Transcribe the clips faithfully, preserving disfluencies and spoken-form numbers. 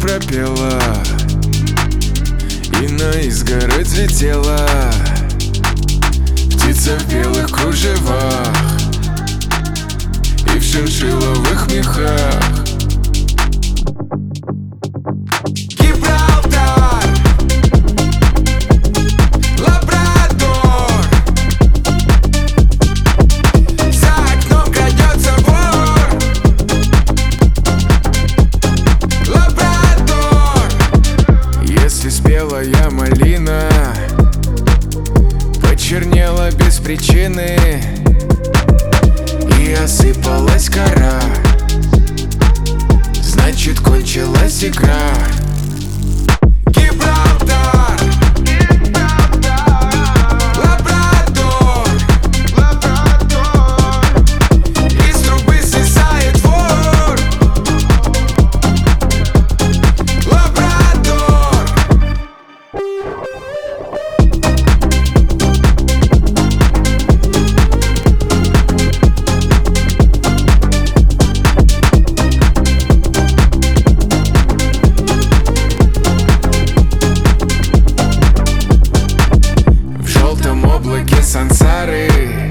пропела и на изгородь летела птица в белых кружевах и в шиншилловых мехах. Гибралтар, Лабрадор, за окном крадется вор. Лабрадор, если спелая малина почернела без причины и осыпалась кора, значит, кончилась игра. Гибралтар, Лабрадор, из трубы свисает вор. Лабрадор. Облаке сансары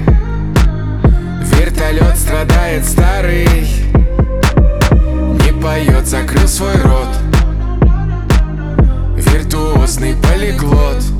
вертолет страдает старый, не поет, закрыл свой рот, виртуозный полиглот.